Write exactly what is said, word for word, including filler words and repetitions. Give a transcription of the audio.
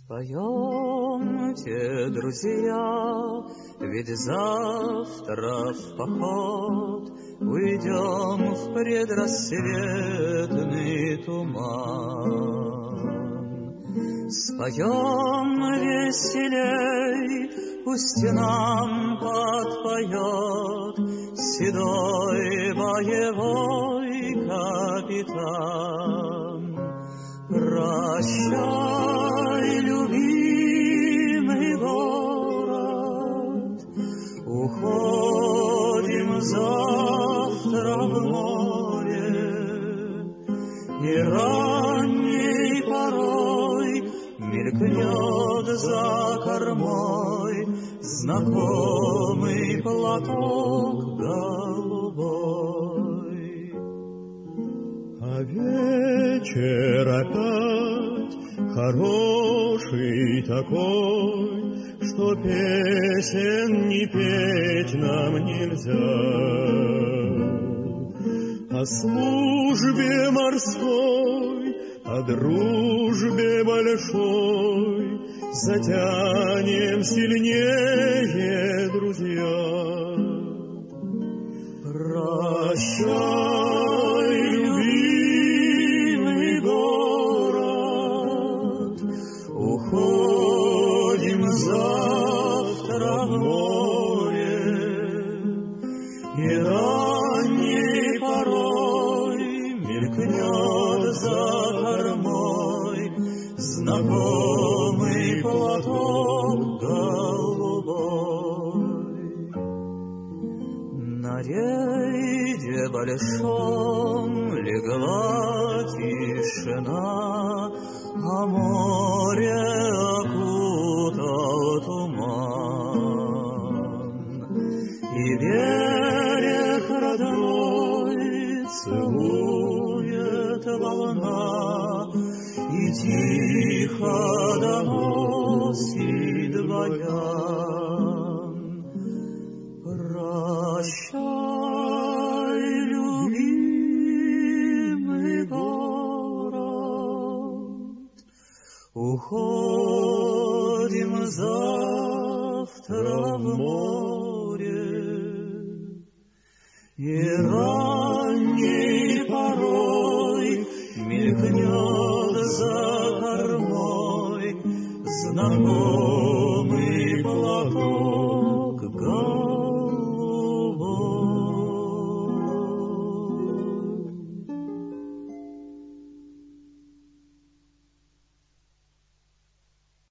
Споемте, друзья, ведь завтра в поход уйдем в предрассветный туман. Споем веселей, пусть нам подпоет седой боевой капитан. Прощай, любимый город, уходим завтра в море, и ранней порой мелькнет за кормой знакомый платок голубой. А вечер опять хороший такой, что песен не петь нам нельзя. О службе морской, о дружбе большой затянем сильнее, друзья. Прощай, любимый город, уходим завтра в море, и ранней порой мелькнет за кормой знакомый платок голубой. На рейде большом легла тишина, а море окутал туман. И берег родной целует волна, и тихо доносит баян. Прощай, любимый город, уходим завтра в море, и ранней порой мелькнет за кормой знакомый